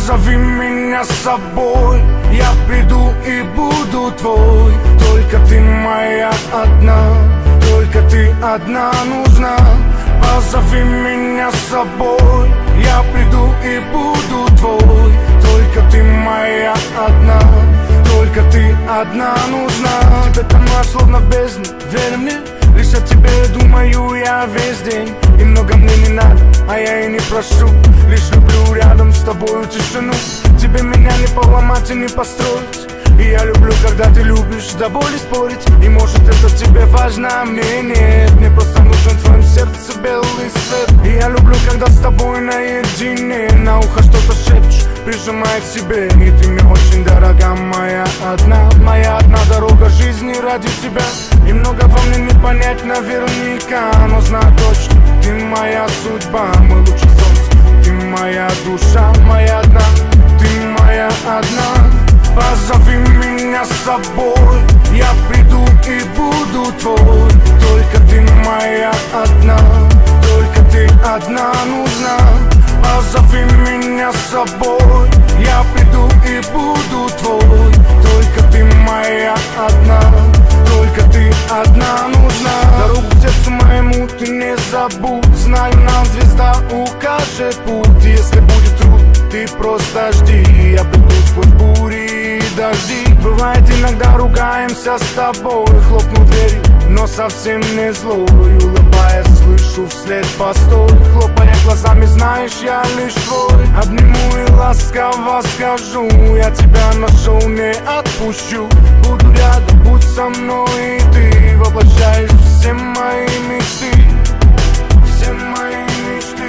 Позови меня с собой, я приду и буду твой. Только ты моя одна, только ты одна нужна. Позови меня с собой, я приду и буду твой. Только ты моя одна, только ты одна нужна. Тебя тону словно в бездне, верь мне, лишь о тебе думаю я весь день. И много мне не надо, а я и не прошу, лишь люблю рядом с тобою тишину. Тебе меня не поломать и не построить. И я люблю, когда ты любишь до боли спорить. И может это тебе важно, а мне нет. Мне просто нужен в твоем сердце белый свет. И я люблю, когда с тобой наедине на ухо что-то шепчешь, прижимая к себе. И ты мне очень дорога, моя одна дорога жизни ради тебя. И много во мне не понять наверняка, но знаю точно, ты моя судьба, мой лучший солнце. Ты моя душа, моя одна, ты моя одна. Позови меня с собой, я приду и буду твой. Только ты моя одна, только ты одна нужна. Позови меня с собой, я приду и буду твой. Только ты моя одна, только ты одна нужна. Дорогу к сердцу моему ты не забудь. Знаю, нам звезда укажет путь. Если будет трудно, ты просто жди. Я приду сквозь бури и дожди. Бывает, иногда ругаемся с тобой, хлопнув дверью, но совсем не злой. Улыбаясь, слышу вслед постой. Хлопая глазами, знаешь, я лишь твой. Обниму и ласково скажу, я тебя нашел, не отпущу. Буду рядом, будь со мной, и ты воплощаешь все мои мечты. Все мои мечты,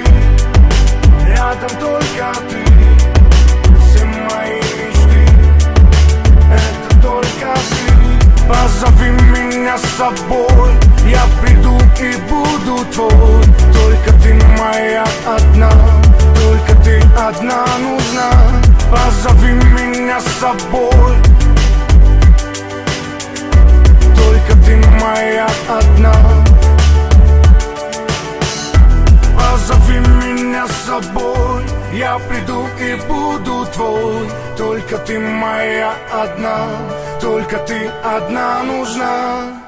рядом только ты. Все мои мечты, это только ты. Позови меня с собой, я приду и буду твой. Только ты моя одна, только ты одна нужна. Позови меня с собой, только ты моя одна. Позови меня с собой, я приду и буду твой. Только ты моя одна, только ты одна нужна.